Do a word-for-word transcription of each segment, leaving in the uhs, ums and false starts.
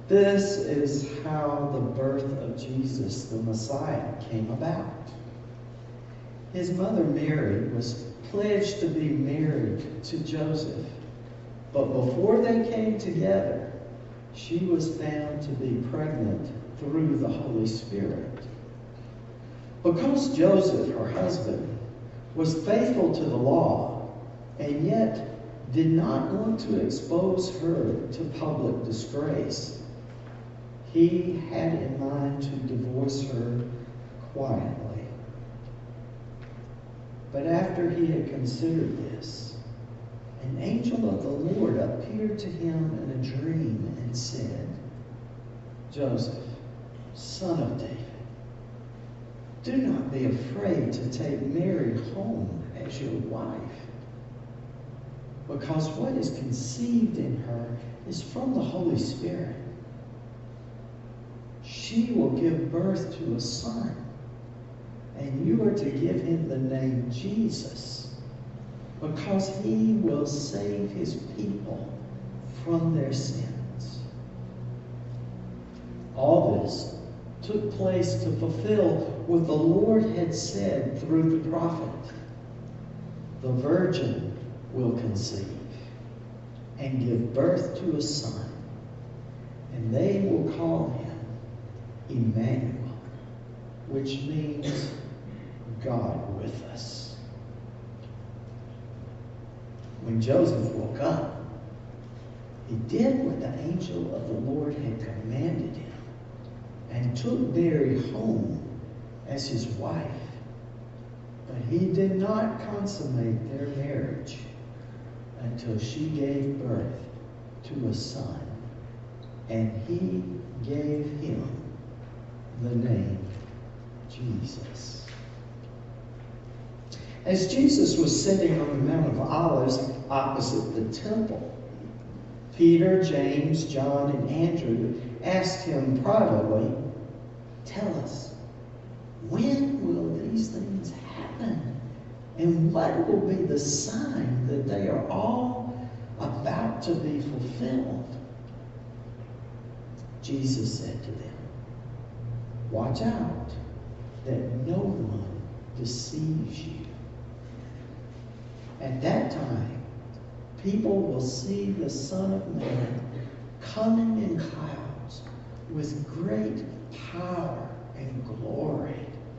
This is how the birth of Jesus, the Messiah, came about. His mother Mary was pledged to be married to Joseph, but before they came together, she was found to be pregnant through the Holy Spirit. Because Joseph, her husband, was faithful to the law and yet did not want to expose her to public disgrace, he had in mind to divorce her quietly. But after he had considered this, an angel of the Lord appeared to him in a dream and said, "Joseph, son of David, do not be afraid to take Mary home as your wife, because what is conceived in her is from the Holy Spirit. She will give birth to a son, and you are to give him the name Jesus, because he will save his people from their sins." All this took place to fulfill what the Lord had said through the prophet. "The virgin will conceive and give birth to a son, and they will call him Emmanuel," which means God with us. When Joseph woke up, he did what the angel of the Lord had commanded him and took Mary home as his wife. But he did not consummate their marriage until she gave birth to a son, and he gave him the name Jesus. As Jesus was sitting on the Mount of Olives opposite the temple, Peter, James, John, and Andrew asked him privately, "Tell us, when will these things happen? And what will be the sign that they are all about to be fulfilled?" Jesus said to them, "Watch out that no one deceives you. At that time, people will see the Son of Man coming in clouds with great power and glory."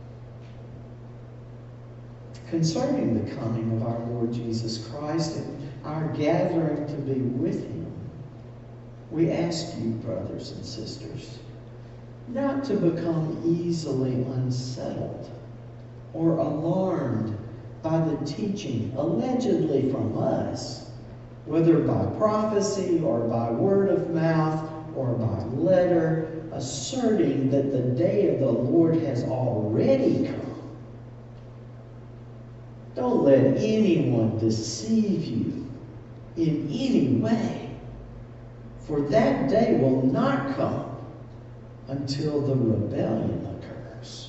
Concerning the coming of our Lord Jesus Christ and our gathering to be with him, we ask you, brothers and sisters, not to become easily unsettled or alarmed by the teaching allegedly from us, whether by prophecy or by word of mouth or by letter, asserting that the day of the Lord has already come. Don't let anyone deceive you in any way, for that day will not come until the rebellion occurs,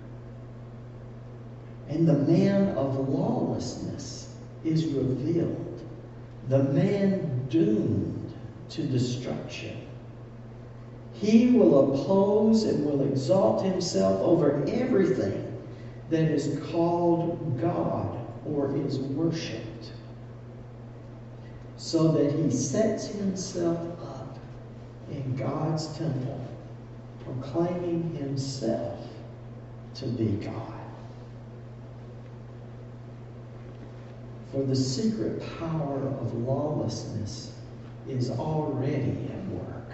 and the man of lawlessness is revealed, the man doomed to destruction. He will oppose and will exalt himself over everything that is called God or is worshipped, so that he sets himself up in God's temple, proclaiming himself to be God. For the secret power of lawlessness is already at work,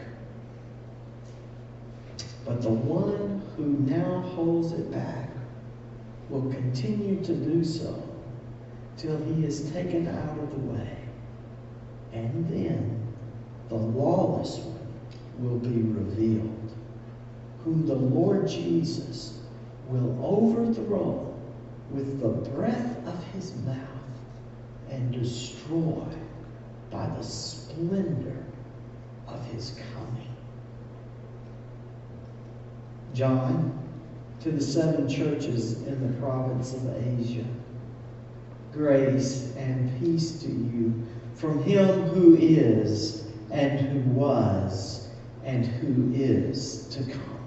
but the one who now holds it back will continue to do so till he is taken out of the way, and then the lawless one will be revealed, whom the Lord Jesus will overthrow with the breath of his mouth and destroy by the splendor of his coming. John, to the seven churches in the province of Asia, grace and peace to you from him who is, and who was, and who is to come,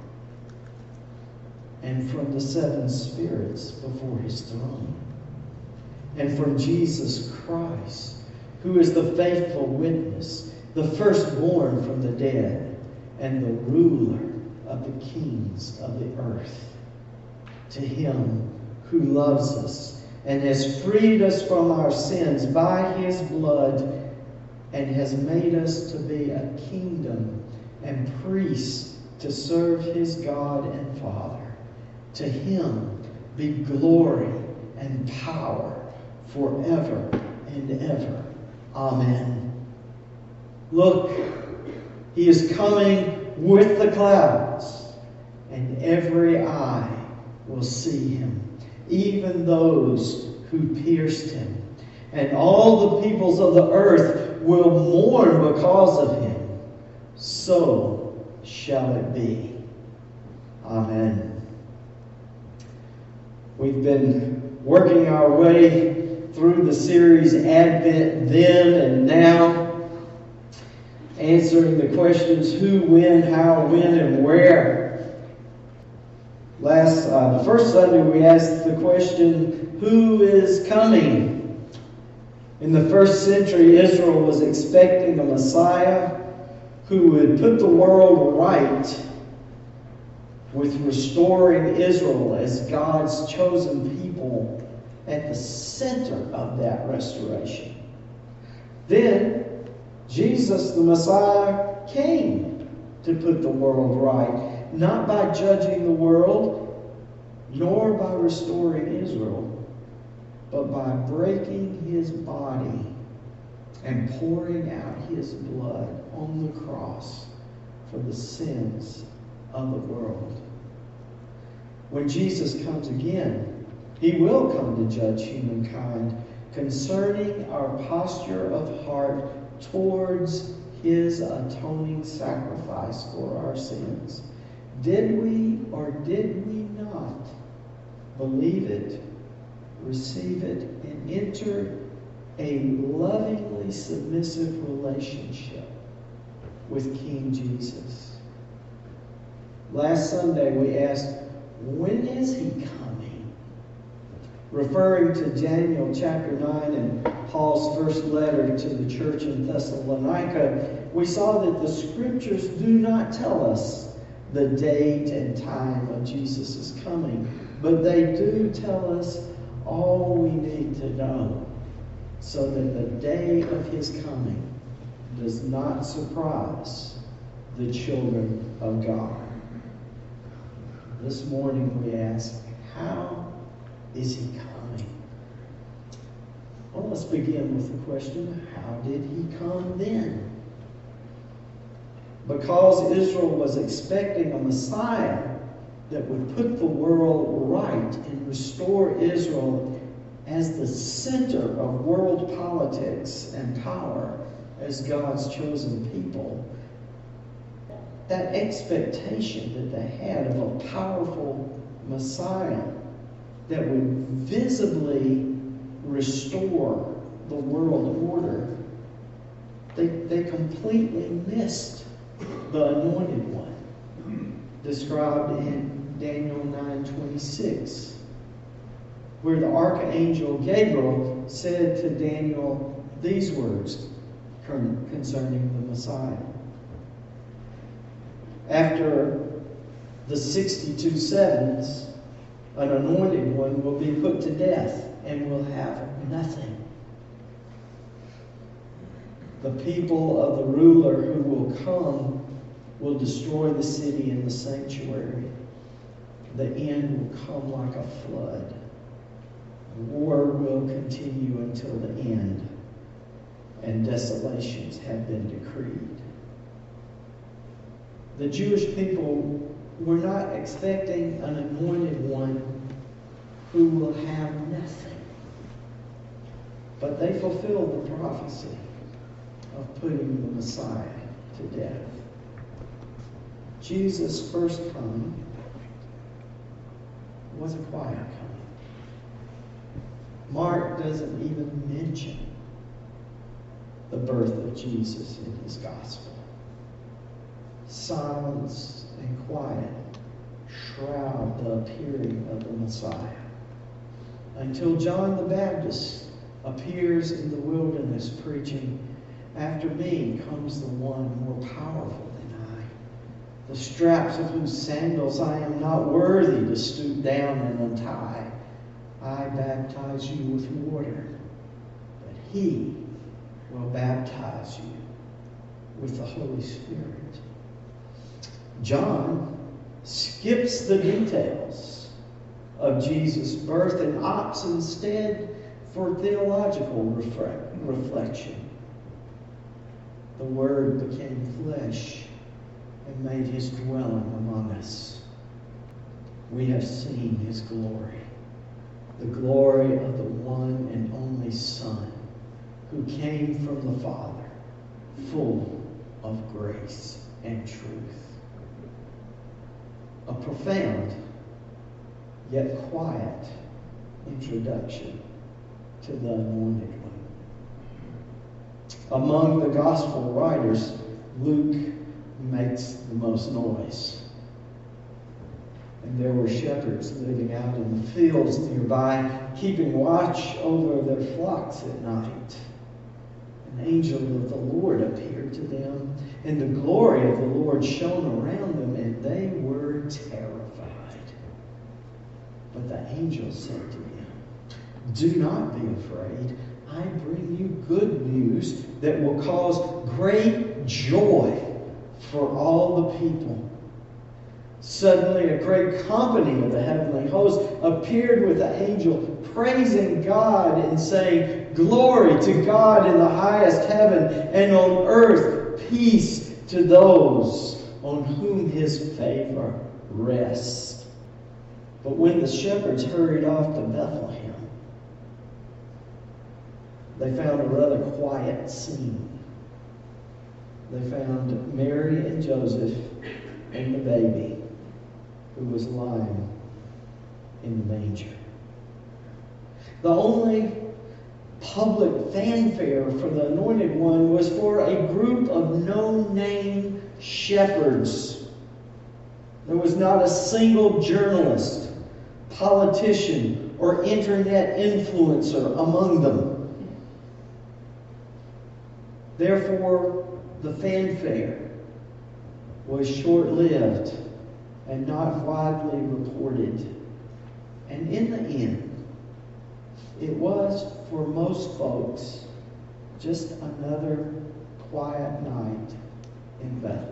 and from the seven spirits before his throne, and from Jesus Christ, who is the faithful witness, the firstborn from the dead, and the ruler of the kings of the earth. To him who loves us and has freed us from our sins by his blood and has made us to be a kingdom and priests to serve his God and Father. To him be glory and power forever and ever. Amen. Look, he is coming with the clouds, and every eye will see him, even those who pierced him. And all the peoples of the earth will mourn because of him. So shall it be. Amen. We've been working our way through the series Advent Then and Now, answering the questions who, when, how, when, and where. Last, uh, the first Sunday we asked the question, who is coming? In the first century, Israel was expecting a Messiah who would put the world right with restoring Israel as God's chosen people at the center of that restoration. Then, Jesus, the Messiah, came to put the world right. Not by judging the world, nor by restoring Israel, but by breaking his body and pouring out his blood on the cross for the sins of the world. When Jesus comes again, he will come to judge humankind concerning our posture of heart towards his atoning sacrifice for our sins. Did we or did we not believe it, receive it, and enter a lovingly submissive relationship with King Jesus? Last Sunday we asked, when is he coming? Referring to Daniel chapter nine and Paul's first letter to the church in Thessalonica, we saw that the scriptures do not tell us the date and time of Jesus' coming, but they do tell us all we need to know so that the day of his coming does not surprise the children of God. This morning we ask, how is he coming? Well, let's begin with the question, how did he come then? Because Israel was expecting a Messiah that would put the world right and restore Israel as the center of world politics and power as God's chosen people. That expectation that they had of a powerful Messiah that would visibly restore the world order, they, they completely missed the anointed one, described in Daniel nine twenty-six, where the archangel Gabriel said to Daniel these words concerning the Messiah. After the sixty-two sevens, an anointed one will be put to death and will have nothing. The people of the ruler who will come will destroy the city and the sanctuary. The end will come like a flood. War will continue until the end, and desolations have been decreed. The Jewish people were not expecting an anointed one who will have nothing, but they fulfilled the prophecy of putting the Messiah to death. Jesus' first coming was a quiet coming. Mark doesn't even mention the birth of Jesus in his gospel. silence and quiet shroud the appearing of the Messiah, until John the Baptist appears in the wilderness preaching, "After me comes the one more powerful than I, the straps of whose sandals I am not worthy to stoop down and untie. I baptize you with water, but he will baptize you with the Holy Spirit." John skips the details of Jesus' birth and opts instead for theological reflection. The Word became flesh and made his dwelling among us. We have seen his glory, the glory of the one and only Son who came from the Father, full of grace and truth. A profound yet quiet introduction to the Anointed One. Among the gospel writers, Luke makes the most noise. And there were shepherds living out in the fields nearby, keeping watch over their flocks at night. An angel of the Lord appeared to them, and the glory of the Lord shone around them, and they were terrified. But the angel said to them, "Do not be afraid. I bring you good news that will cause great joy for all the people." Suddenly a great company of the heavenly host appeared with the angel, praising God and saying, "Glory to God in the highest heaven, and on earth peace to those on whom his favor rests." But when the shepherds hurried off to Bethlehem, they found a rather quiet scene. They found Mary and Joseph and the baby, who was lying in the manger. The only public fanfare for the Anointed One was for a group of no-name shepherds. There was not a single journalist, politician, or internet influencer among them. Therefore, the fanfare was short-lived and not widely reported. And in the end, it was, for most folks, just another quiet night in Bethlehem.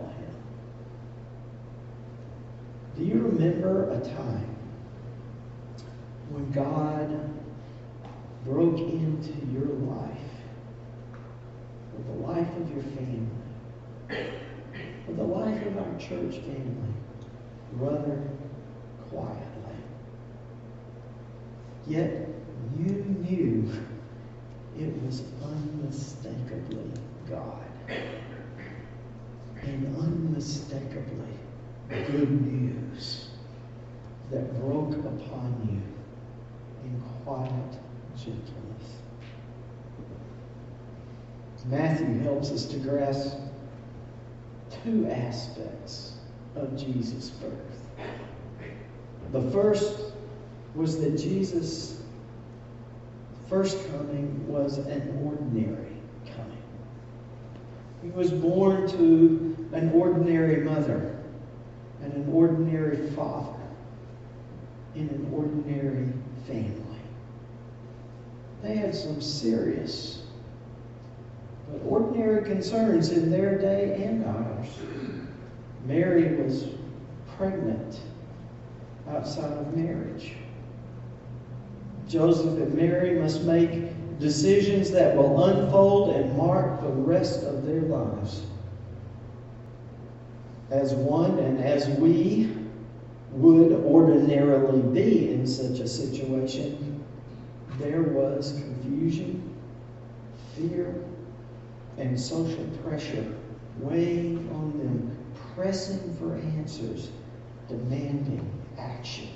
Do you remember a time when God broke into your life, or the life of your family, or the life of our church family, rather quietly? Yet you knew it was unmistakably God, and unmistakably good news that broke upon you in quiet gentleness. Matthew helps us to grasp two aspects of Jesus' birth. The first was that Jesus' first coming was an ordinary coming. He was born to an ordinary mother and an ordinary father in an ordinary family. They had some serious but ordinary concerns in their day and ours. Mary was pregnant outside of marriage. Joseph and Mary must make decisions that will unfold and mark the rest of their lives. As one and as we would ordinarily be in such a situation, there was confusion, fear, and social pressure weighing on them, pressing for answers, demanding action.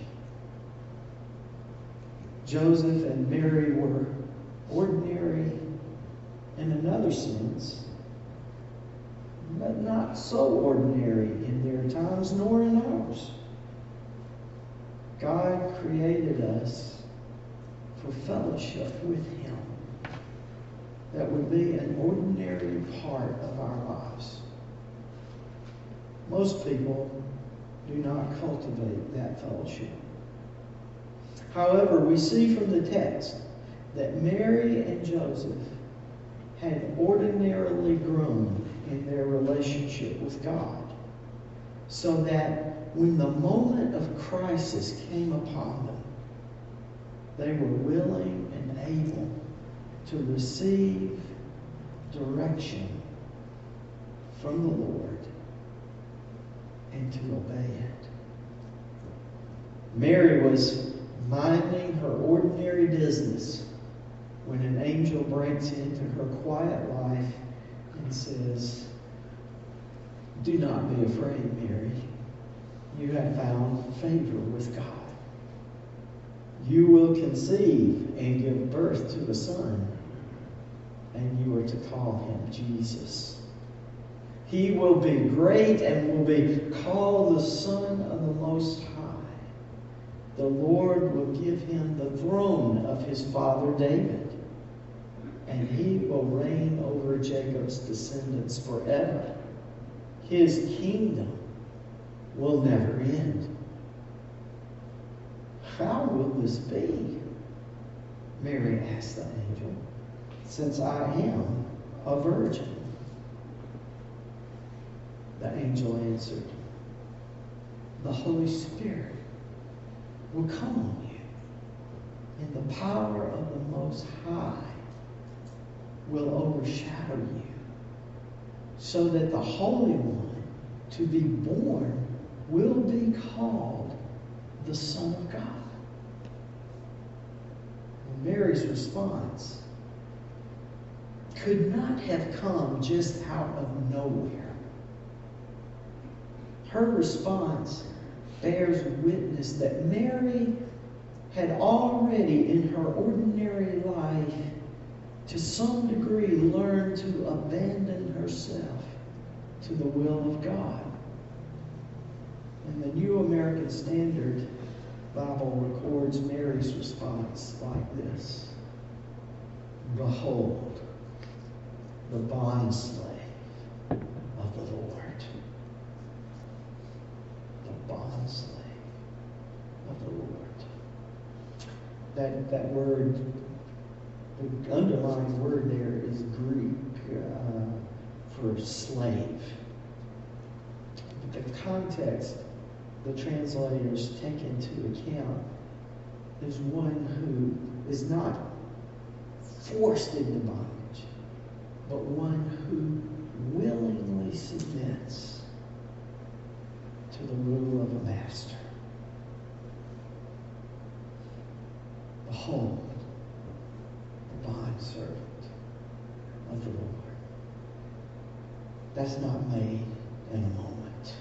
Joseph and Mary were ordinary in another sense, but not so ordinary in their times nor in ours. God created us for fellowship with Him that would be an ordinary part of our lives. Most people do not cultivate that fellowship. However, we see from the text that Mary and Joseph had ordinarily grown in their relationship with God, so that when the moment of crisis came upon them, they were willing and able to receive direction from the Lord and to obey it. Mary was minding her ordinary business when an angel breaks into her quiet life and says, "Do not be afraid, Mary. You have found favor with God. You will conceive and give birth to a son, and you are to call him Jesus. He will be great and will be called the Son of the Most High. The Lord will give him the throne of his father David, and he will reign over Jacob's descendants forever. His kingdom will never end." "How will this be?" Mary asked the angel, "since I am a virgin?" The angel answered, "The Holy Spirit will come on you, and the power of the Most High will overshadow you, so that the Holy One to be born will be called the Son of God." And Mary's response could not have come just out of nowhere. Her response bears witness that Mary had already in her ordinary life to some degree learned to abandon herself to the will of God. And the New American Standard Bible records Mary's response like this: "Behold, the bondslave of the Lord." The bondslave of the Lord. That, that word, the underlying word there is Greek uh, for slave. But the context the translators take into account is one who is not forced into bondage, but one who willingly submits to the rule of a master. Behold, the bondservant of the Lord. That's not made in a moment.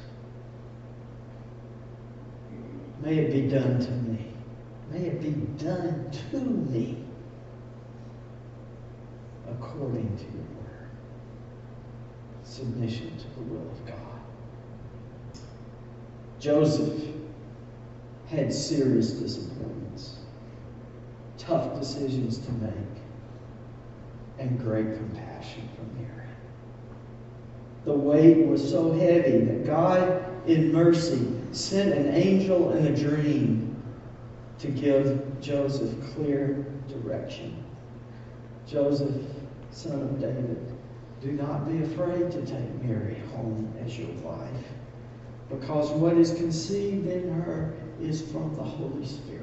May it be done to me. May it be done to me according to your word. Submission to the will of God. Joseph had serious disappointments, tough decisions to make, and great compassion for Mary. The weight was so heavy that God, in mercy, sent an angel in a dream to give Joseph clear direction. "Joseph, son of David, do not be afraid to take Mary home as your wife, because what is conceived in her is from the Holy Spirit.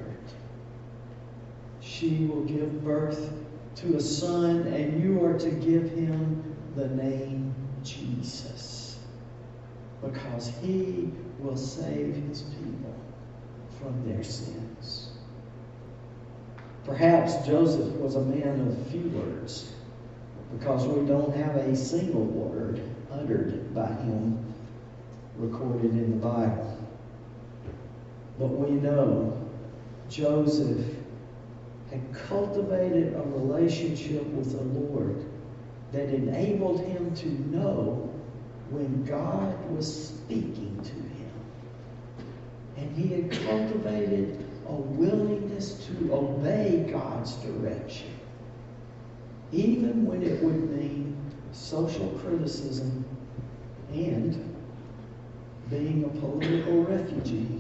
She will give birth to a son, and you are to give him the name Jesus, because he will save his people from their sins." Perhaps Joseph was a man of few words, because we don't have a single word uttered by him recorded in the Bible. But we know Joseph had cultivated a relationship with the Lord that enabled him to know when God was speaking to him. And he had cultivated a willingness to obey God's direction, even when it would mean social criticism and being a political refugee,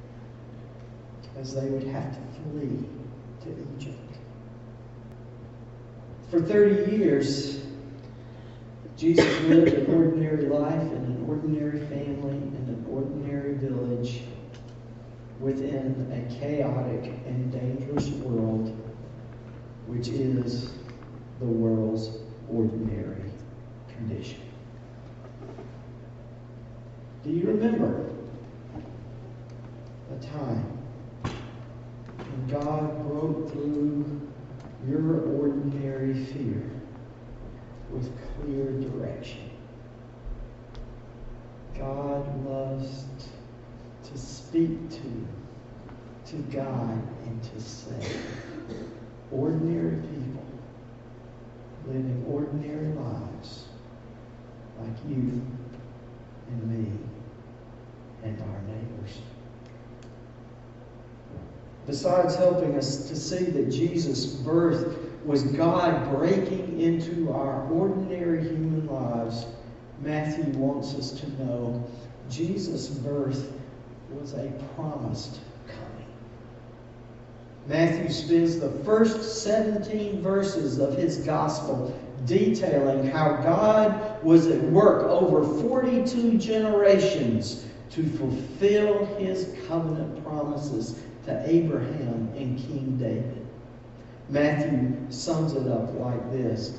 as they would have to flee to Egypt. For thirty years, Jesus lived an ordinary life in an ordinary family in an ordinary village within a chaotic and dangerous world, which is the world's ordinary condition. Do you remember a time when God broke through your ordinary fear with clear direction? God loves to speak to, to guide, and to save ordinary people living ordinary lives like you and me and our neighbors. Besides helping us to see that Jesus' birth was God breaking into our ordinary human lives, Matthew wants us to know Jesus' birth was a promised coming. Matthew spends the first seventeen verses of his gospel detailing how God was at work over forty-two generations to fulfill his covenant promises to Abraham and King David. Matthew sums it up like this.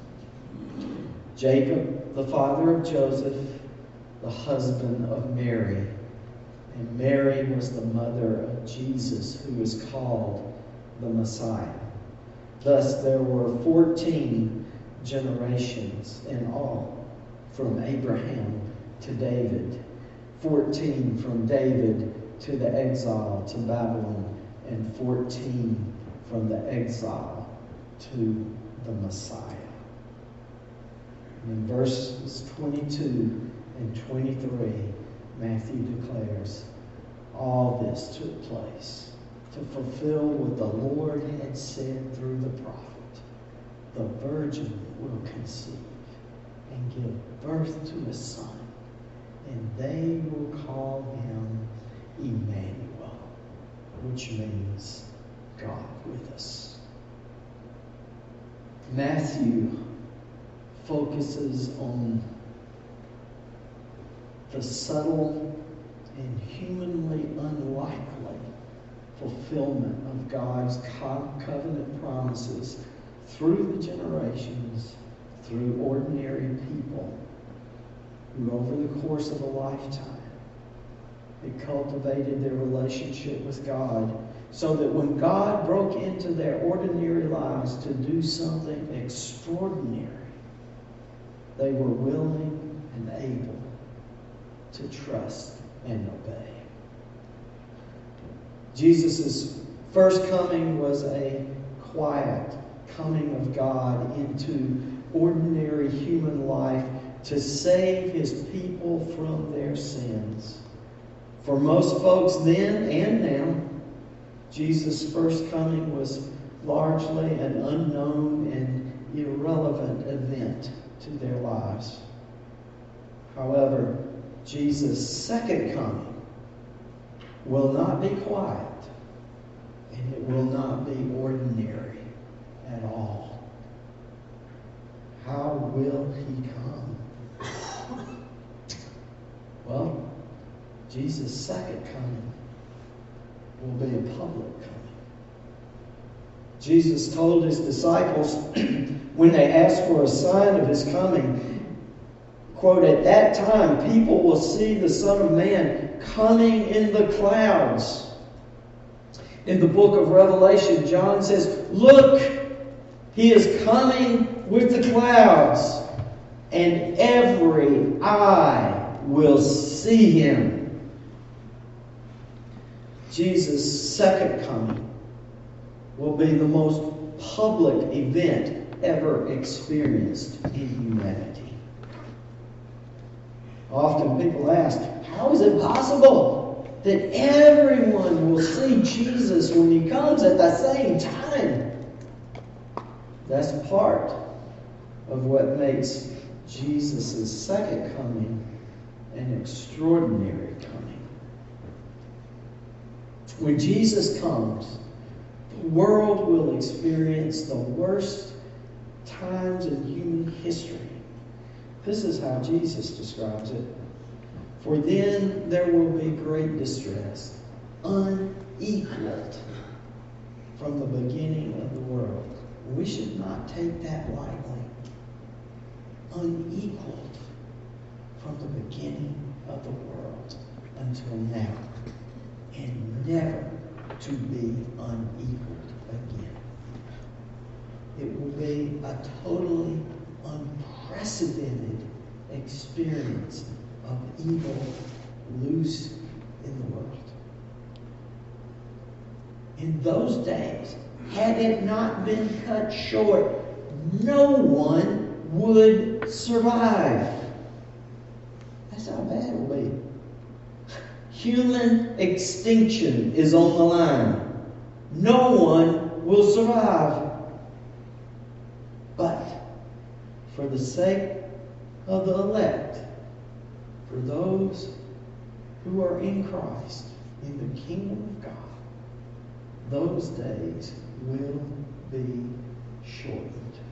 Jacob, the father of Joseph, the husband of Mary. And Mary was the mother of Jesus, who is called the Messiah. Thus there were fourteen generations in all, from Abraham to David. fourteen from David to the exile to Babylon, and fourteen from the exile to the Messiah. And in verses twenty-two and twenty-three, Matthew declares, all this took place to fulfill what the Lord had said through the prophet. The virgin will conceive and give birth to a son, and they will call him Emmanuel, which means God with us. Matthew focuses on the subtle and humanly unlikely fulfillment of God's covenant promises through the generations, through ordinary people who over the course of a lifetime had cultivated their relationship with God, so that when God broke into their ordinary lives to do something extraordinary, they were willing and able to trust and obey. Jesus' first coming was a quiet coming of God into ordinary human life to save his people from their sins. For most folks then and now, Jesus' first coming was largely an unknown and irrelevant event to their lives. However, Jesus' second coming will not be quiet, and it will not be ordinary at all. How will he come? Well, Jesus' second coming will be a public coming. Jesus told his disciples when they asked for a sign of his coming, quote, "At that time people will see the Son of Man coming in the clouds." In the book of Revelation, John says, "Look, he is coming with the clouds, and every eye will see him." Jesus' second coming will be the most public event ever experienced in humanity. Often people ask, how is it possible that everyone will see Jesus when he comes at the same time? That's part of what makes Jesus' second coming an extraordinary coming. When Jesus comes, the world will experience the worst times in human history. This is how Jesus describes it. For then there will be great distress, unequaled from the beginning of the world. We should not take that lightly. Unequaled from the beginning of the world until now, and never to be unequaled again. It will be a totally unprecedented experience of evil loose in the world. In those days, had it not been cut short, no one would survive. That's how bad it will be. Human extinction is on the line. No one will survive. But for the sake of the elect, for those who are in Christ, in the kingdom of God, those days will be shortened.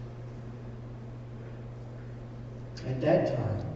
At that time,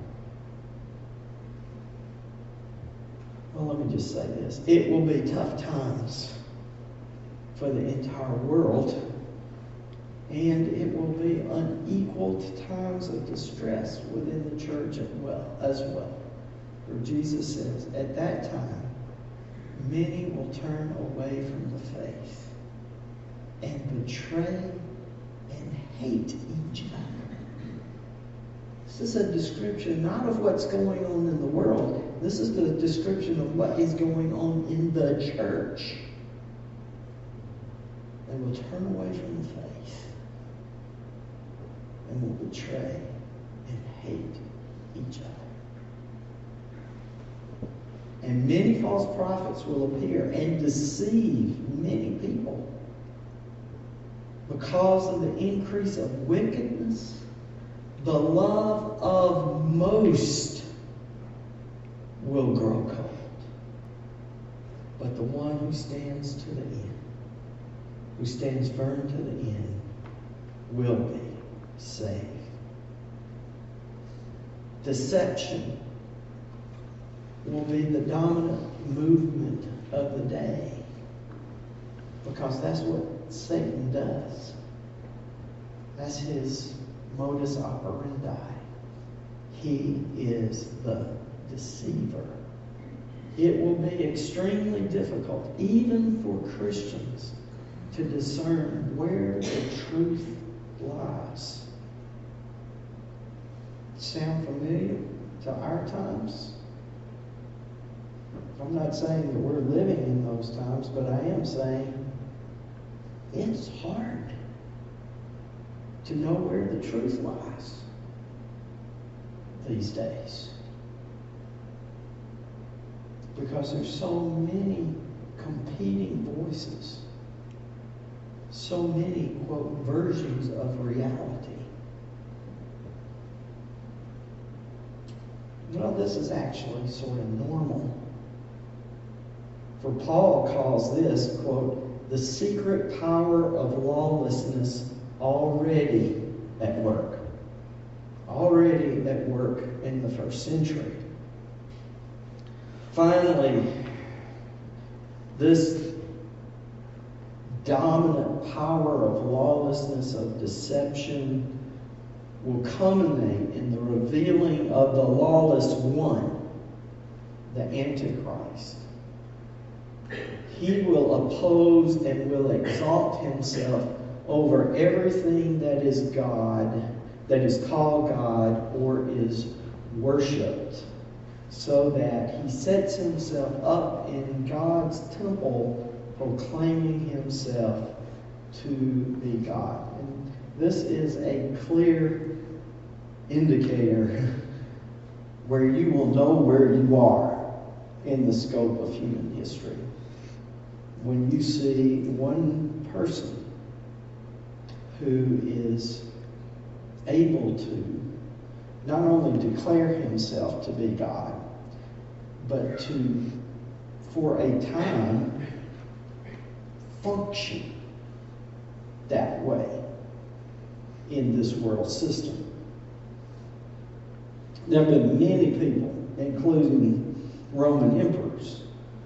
well, let me just say this. It will be tough times for the entire world, and it will be unequaled times of distress within the church as well. As well. For Jesus says, at that time, many will turn away from the faith and betray and hate each other. This is a description not of what's going on in the world. This is the description of what is going on in the church. They will turn away from the faith and will betray and hate each other. And many false prophets will appear and deceive many people because of the increase of wickedness. The love of most will grow cold. But the one who stands to the end, who stands firm to the end, will be saved. Deception will be the dominant movement of the day, because that's what Satan does. That's his modus operandi. He is the deceiver. It will be extremely difficult, even for Christians, to discern where the truth lies. Sound familiar to our times? I'm not saying that we're living in those times, but I am saying it's hard to know where the truth lies these days. Because there's so many competing voices, so many, quote, versions of reality. Well, this is actually sort of normal. For Paul calls this, quote, the secret power of lawlessness already at work. Already at work in the first century. Finally, this dominant power of lawlessness, of deception, will culminate in the revealing of the lawless one, the Antichrist. He will oppose and will exalt himself over everything that is God, that is called God or is worshipped, so that he sets himself up in God's temple, proclaiming himself to be God. And this is a clear indicator where you will know where you are in the scope of human history. When you see one person who is able to not only declare himself to be God, but to, for a time, function that way in this world system. There have been many people, including Roman emperors,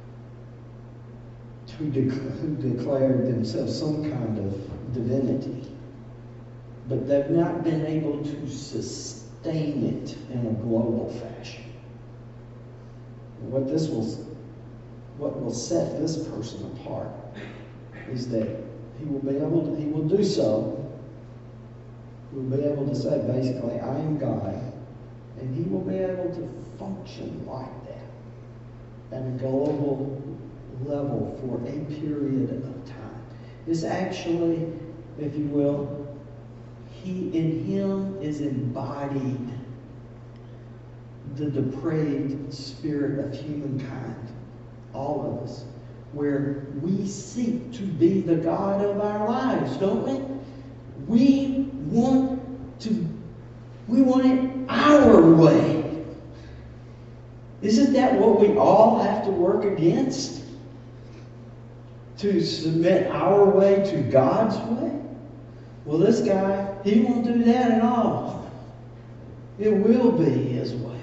who, de- who declared themselves some kind of divinity, but they've not been able to sustain it in a global fashion. What this will, what will set this person apart is that he will be able to, he will do so. He will be able to say, basically, I am God, and he will be able to function like that at a global level for a period of time. This actually, if you will, he in him is embodied the depraved spirit of humankind, all of us, where we seek to be the God of our lives, don't we? We want to, we want it our way. Isn't that what we all have to work against? To submit our way to God's way? Well, this guy, he won't do that at all. It will be his way.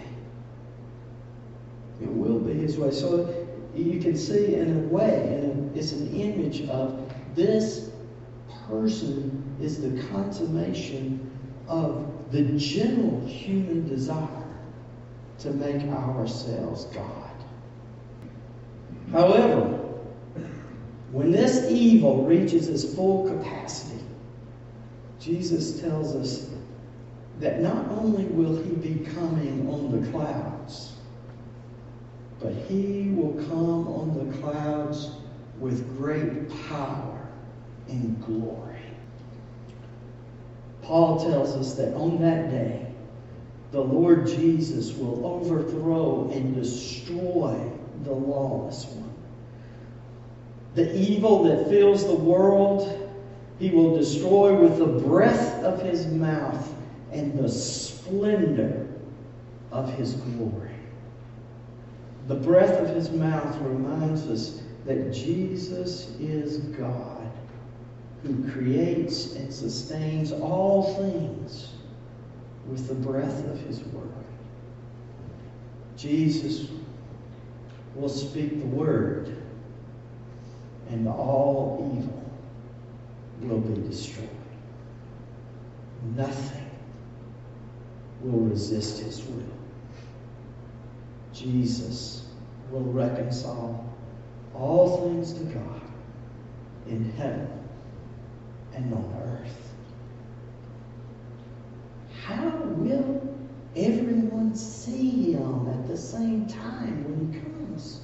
It will be his way. So you can see in a way, and it's an image of this person is the consummation of the general human desire to make ourselves God. However, when this evil reaches its full capacity, Jesus tells us that not only will he be coming on the clouds, but he will come on the clouds with great power and glory. Paul tells us that on that day, the Lord Jesus will overthrow and destroy the lawless one. The evil that fills the world, he will destroy with the breath of his mouth and the splendor of his glory. The breath of his mouth reminds us that Jesus is God, who creates and sustains all things with the breath of his word. Jesus will speak the word, and all evil will be destroyed. Nothing will resist his will. Jesus will reconcile all things to God in heaven and on earth. How will everyone see him at the same time when he comes?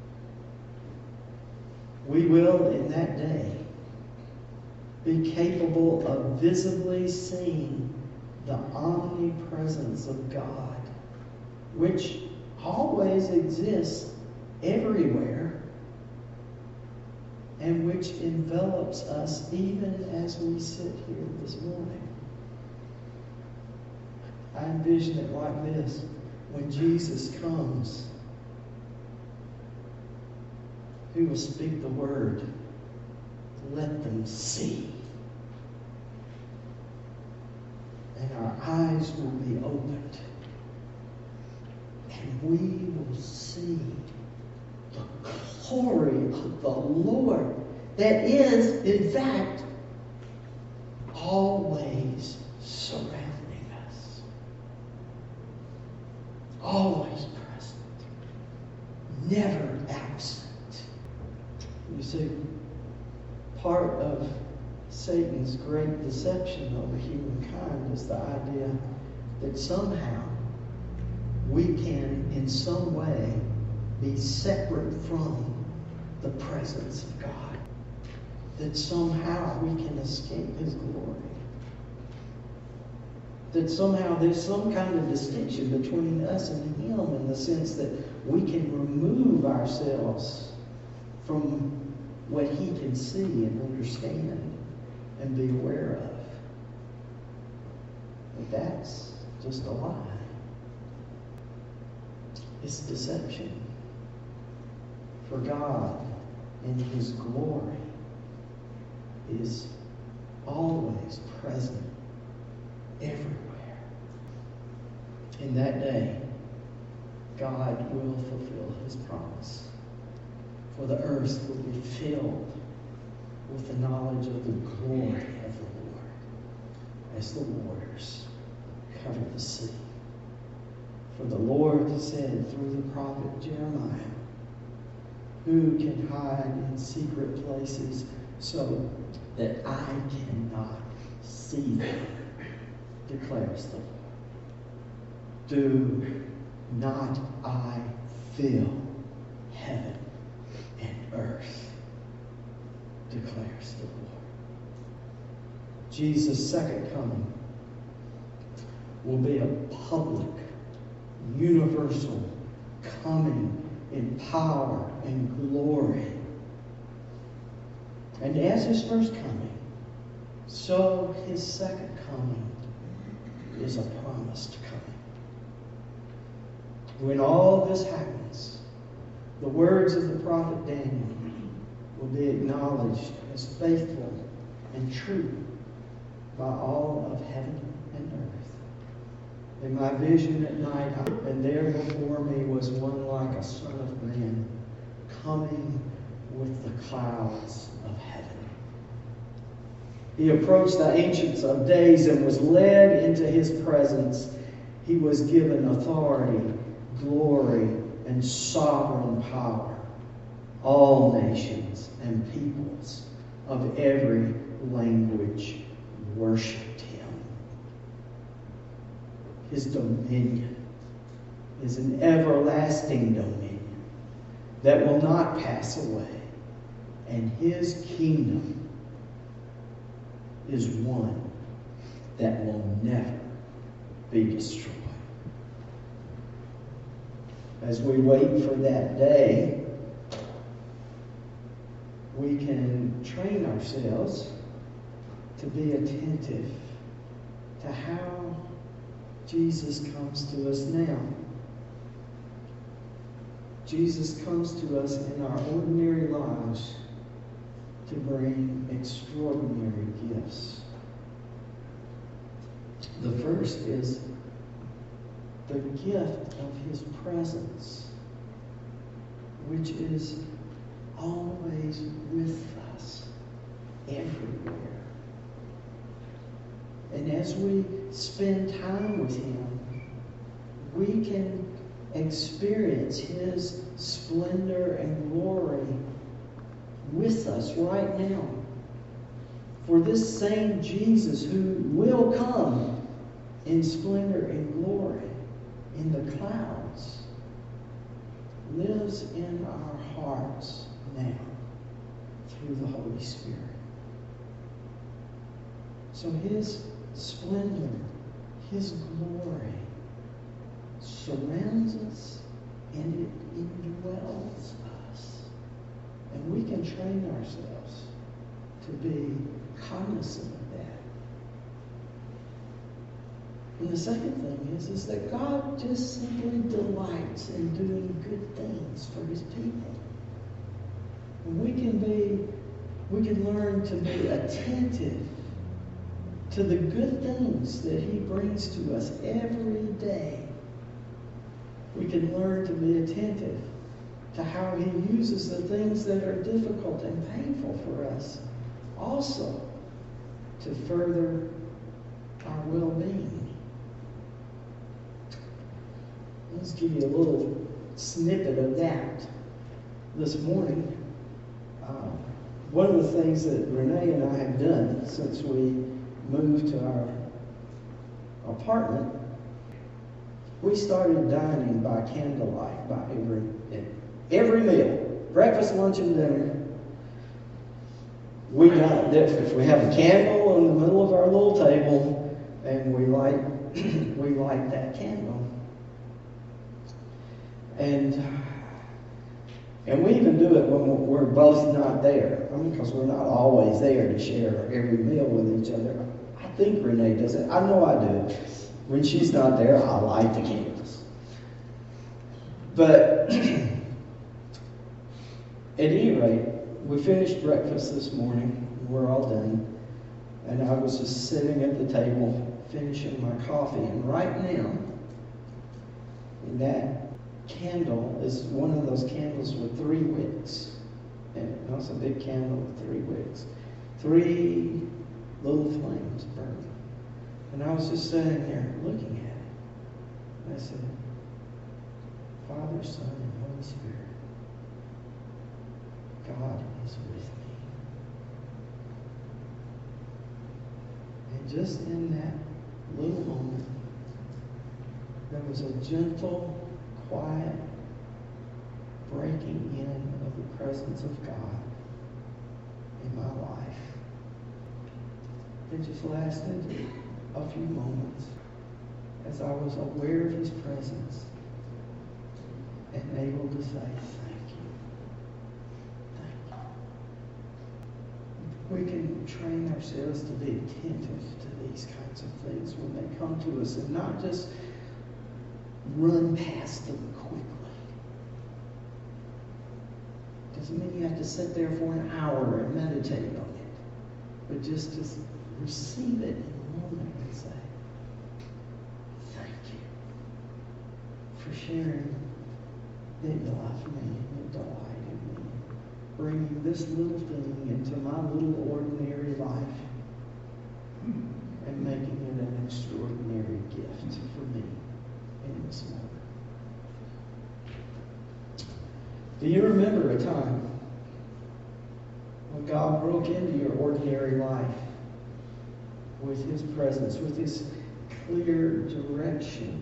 We will, in that day, be capable of visibly seeing the omnipresence of God, which always exists everywhere, and which envelops us even as we sit here this morning. I envision it like this. When Jesus comes, he will speak the word. Let them see. And our eyes will be opened. And we will see the glory of the Lord that is, in fact, always surrounding us. Always present. Never absent. You see, part of Satan's great deception over humankind is the idea that somehow we can, in some way, be separate from the presence of God. That somehow we can escape his glory. That somehow there's some kind of distinction between us and Him in the sense that we can remove ourselves from what He can see and understand and be aware of. But that's just a lie. It's deception. For God in His glory is always present everywhere. In that day, God will fulfill His promise. For the earth will be filled with the knowledge of the glory of the Lord as the waters cover the sea. For the Lord said through the prophet Jeremiah, who can hide in secret places so that I cannot see them, declares the Lord. Do not I fill heaven and earth, declares the Lord. Jesus' second coming will be a public, universal coming in power and glory. And as His first coming, so His second coming is a promised coming. When all this happens, the words of the prophet Daniel will be acknowledged as faithful and true by all of heaven and earth. In my vision at night, and there before me was one like a son of man, coming with the clouds of heaven. He approached the Ancient of Days and was led into His presence. He was given authority, glory, and sovereign power. All nations and peoples of every language worshipped Him. His dominion is an everlasting dominion that will not pass away, and His kingdom is one that will never be destroyed. As we wait for that day, we can train ourselves to be attentive to how Jesus comes to us now. Jesus comes to us in our ordinary lives to bring extraordinary gifts. The first is the gift of His presence, which is always with us, everywhere. And as we spend time with Him, we can experience His splendor and glory with us right now. For this same Jesus who will come in splendor and glory in the clouds lives in our hearts now through the Holy Spirit. So His splendor, His glory surrounds us and it indwells us. And we can train ourselves to be cognizant of that. And the second thing is, is that God just simply delights in doing good things for His people. And we can be, we can learn to be attentive to the good things that He brings to us every day. We can learn to be attentive to how He uses the things that are difficult and painful for us also to further our well-being. Let's give you a little snippet of that this morning. Uh, one of the things that Renee and I have done since we moved to our apartment, we started dining by candlelight by every every meal, breakfast, lunch, and dinner. We got if we have a candle in the middle of our little table, and we light we light that candle. And and we even do it when we're both not there. I mean, because we're not always there to share every meal with each other. I think Renee does it. I know I do. When she's not there, I light the candles. But at any rate, we finished breakfast this morning. We're all done. And I was just sitting at the table finishing my coffee. And right now, that candle is one of those candles with three wicks. And it's a big candle with three wicks. Three little flames burning. And I was just sitting there looking at it. And I said, Father, Son, and Holy Spirit, God is with me. And just in that little moment, there was a gentle, quiet breaking in of the presence of God in my life. It just lasted a few moments as I was aware of His presence and able to say, thank you. Thank you. We can train ourselves to be attentive to these kinds of things when they come to us and not just run past them quickly. Doesn't mean you have to sit there for an hour and meditate on it, but just to receive it in the moment and say, thank you for sharing that you love me and you delight in me, bringing this little thing into my little ordinary life and making it an extraordinary gift for me in this moment. Do you remember a time when God broke into your ordinary life with His presence, with His clear direction,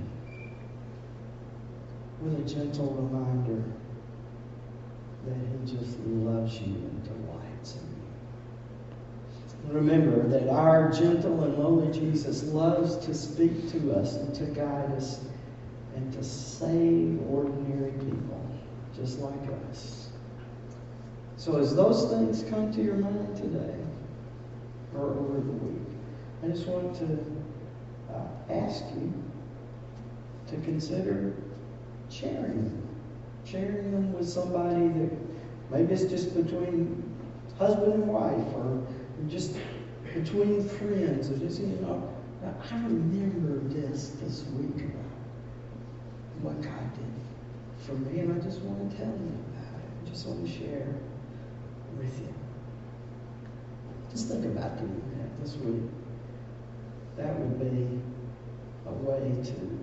with a gentle reminder that He just loves you and delights in you? Remember that our gentle and lowly Jesus loves to speak to us and to guide us and to save ordinary people just like us. So as those things come to your mind today or over the week, I just want to uh, ask you to consider sharing them. Sharing them with somebody that maybe it's just between husband and wife or just between friends or just, you know, I remember this this week about what God did for me, and I just want to tell you about it. I just want to share with you. Just think about doing that this week. That would be a way to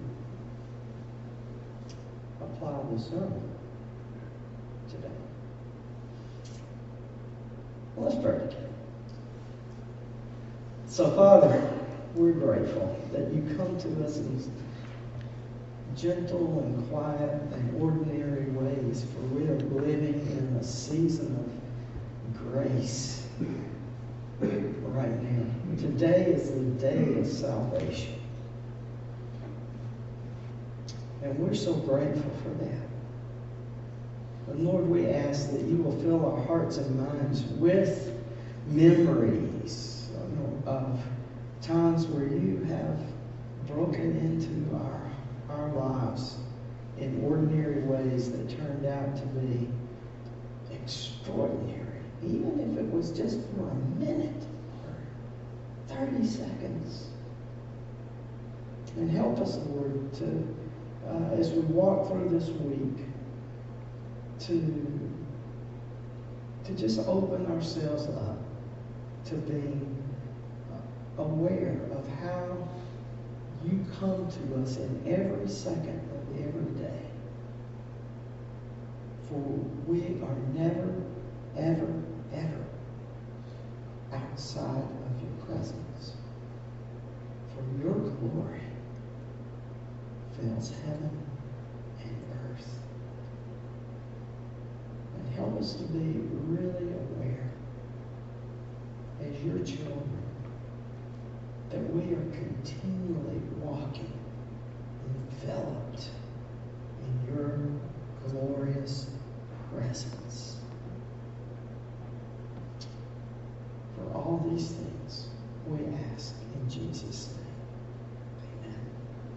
apply the sermon today. Well, let's pray together. So, Father, we're grateful that you come to us in gentle and quiet and ordinary ways, for we are living in a season of grace right now. Today is the day of salvation. And we're so grateful for that. And Lord, we ask that you will fill our hearts and minds with memories of times where you have broken into our our lives in ordinary ways that turned out to be extraordinary, even if it was just for a minute or thirty seconds. And help us, Lord, to uh, as we walk through this week, to to just open ourselves up to being aware of how you come to us in every second of every day. For we are never, ever, ever outside of your presence. For your glory fills heaven and earth. And help us to be really aware as your children that we are continually walking enveloped